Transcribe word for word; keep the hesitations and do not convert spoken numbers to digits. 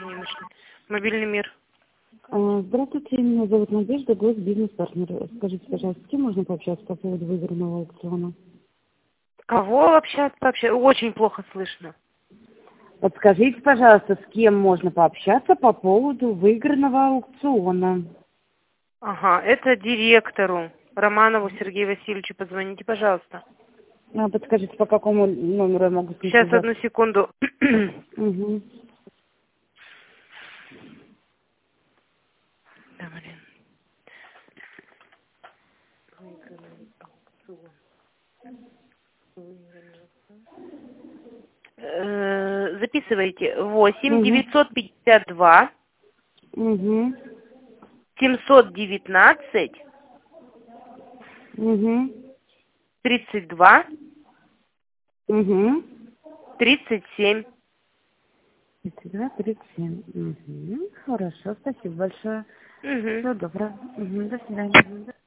ничего не нужно. Мобильный мир. А, Здравствуйте, меня зовут Надежда, гость бизнес-партнер. Скажите, пожалуйста, с кем можно пообщаться по поводу выигранного аукциона? Кого общаться вообще? Очень плохо слышно. Подскажите, пожалуйста, с кем можно пообщаться по поводу выигранного аукциона? Ага, это директору Романову Сергею Васильевичу. Позвоните, пожалуйста. А, подскажите, по какому номеру я могу с ним Сейчас, связаться? одну секунду. Угу. Да, блин. Э, Записывайте. восемь Угу. девятьсот пятьдесят два Угу. семьсот девятнадцать Угу. тридцать два Угу. тридцать семь. тридцать два тридцать семь. Угу. Хорошо, спасибо большое. Угу. Всего доброго. Угу. До свидания.